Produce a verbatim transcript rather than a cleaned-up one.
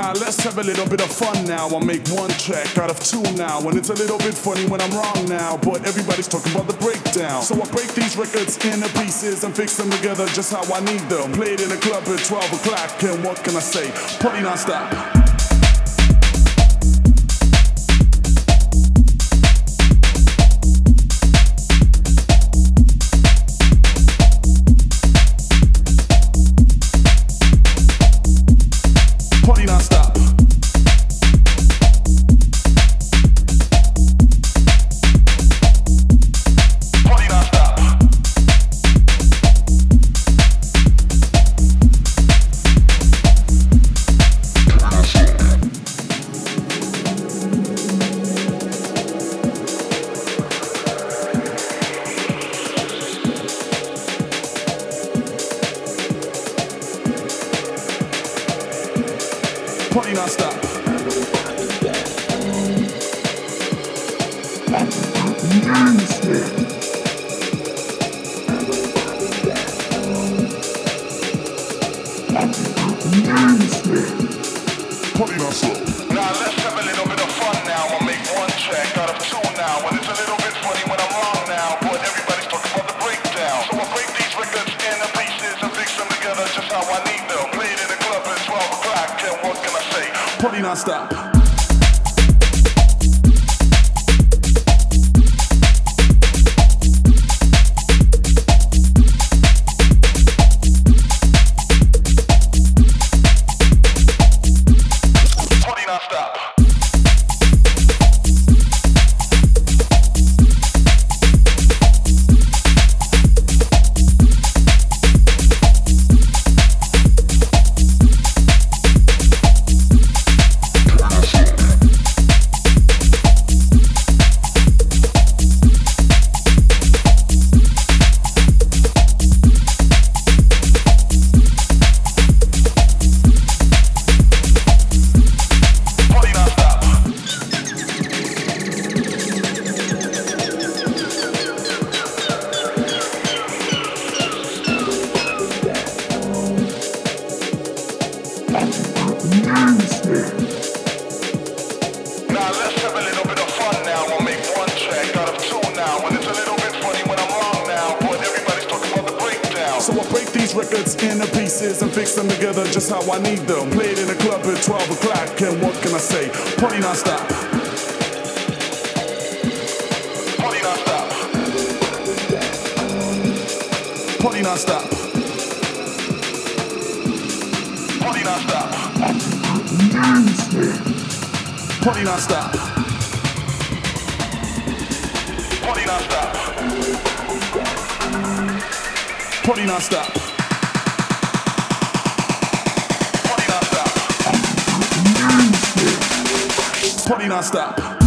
Now let's have a little bit of fun now. I'll make one track out of two now. And it's a little bit funny when I'm wrong now, but everybody's talking about the breakdown. So I break these records into pieces and fix them together just how I need them. Played in a club at twelve o'clock, and what can I say? Party non-stop. Party non-stop. Party non-stop. Party non-stop. Party non-stop. Now let's have a little bit of fun now. I'll make one track out of two now. And it's a little bit funny when I'm wrong now, but everybody's talking about the breakdown. So I break these records into pieces and fix them together just how I need them. Played in a club at twelve o'clock, and what can I say? Party non-stop. Party non-stop. Now let's have a little bit of fun now. I'll make one track out of two now. And it's a little bit funny when I'm wrong now, but everybody's talking about the breakdown. So I break these records into pieces and fix them together just how I need them. Played in a club at twelve o'clock, and what can I say? Party non-stop. Party non-stop. Party non-stop. Party non-stop. Party non-stop. Party non-stop. Party non-stop. Party non-stop. Party non-stop.